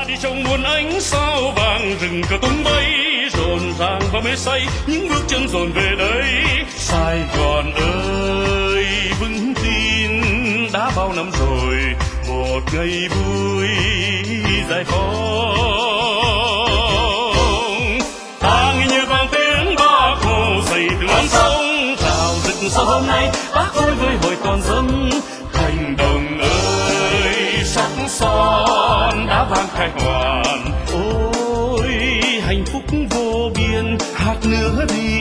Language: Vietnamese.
đi trong muôn ánh sao vàng, rừng cờ tung bay rộn ràng và mê say, những bước chân dồn về đây. Sài Gòn ơi vững tin đã bao năm rồi, một ngày vui giải phóng. Ta nghe như vang tiếng Bác Hồ dậy từ non sông, chào rực sao hôm nay Bác ơi với hồi còn dâng. Thành đồng ơi sắc son đã vang khai hoàn, ôi hạnh phúc vô biên hát nữa đi